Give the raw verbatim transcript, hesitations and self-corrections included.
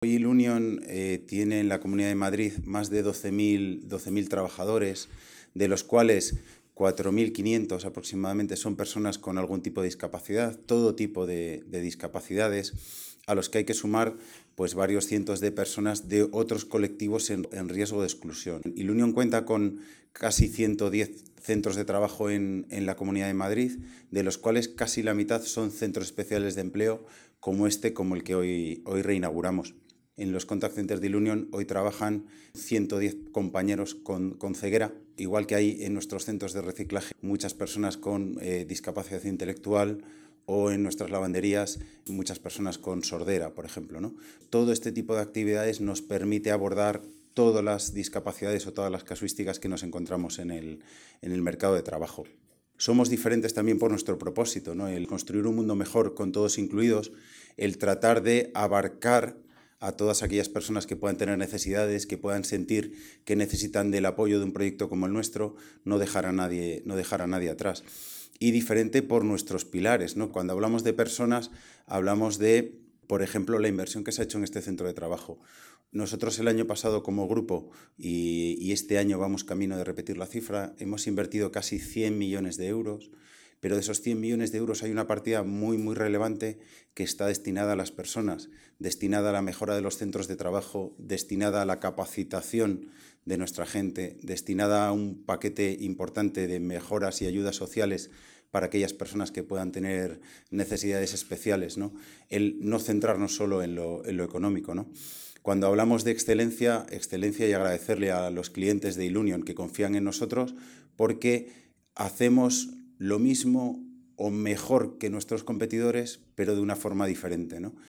Hoy Ilunion eh, tiene en la Comunidad de Madrid más de doce mil trabajadores, de los cuales cuatro mil quinientos aproximadamente son personas con algún tipo de discapacidad, todo tipo de, de discapacidades, a los que hay que sumar pues, varios cientos de personas de otros colectivos en, en riesgo de exclusión. Ilunion cuenta con casi ciento diez centros de trabajo en, en la Comunidad de Madrid, de los cuales casi la mitad son centros especiales de empleo, como este, como el que hoy, hoy reinauguramos. En los contact centers de Ilunion hoy trabajan ciento diez compañeros con, con ceguera, igual que hay en nuestros centros de reciclaje muchas personas con eh, discapacidad intelectual, o en nuestras lavanderías muchas personas con sordera, por ejemplo, ¿no? Todo este tipo de actividades nos permite abordar todas las discapacidades o todas las casuísticas que nos encontramos en el, en el mercado de trabajo. Somos diferentes también por nuestro propósito, ¿no? El construir un mundo mejor con todos incluidos, el tratar de abarcar a todas aquellas personas que puedan tener necesidades, que puedan sentir que necesitan del apoyo de un proyecto como el nuestro, no dejar a nadie, no dejar a nadie atrás. Y diferente por nuestros pilares, ¿no? Cuando hablamos de personas, hablamos de, por ejemplo, la inversión que se ha hecho en este centro de trabajo. Nosotros el año pasado como grupo, y, y este año vamos camino de repetir la cifra, hemos invertido casi cien millones de euros, pero de esos cien millones de euros hay una partida muy, muy relevante que está destinada a las personas, destinada a la mejora de los centros de trabajo, destinada a la capacitación de nuestra gente, destinada a un paquete importante de mejoras y ayudas sociales para aquellas personas que puedan tener necesidades especiales, ¿no? El no centrarnos solo en lo, en lo económico, ¿no? Cuando hablamos de excelencia, excelencia y agradecerle a los clientes de Ilunion que confían en nosotros porque hacemos lo mismo o mejor que nuestros competidores, pero de una forma diferente, ¿no?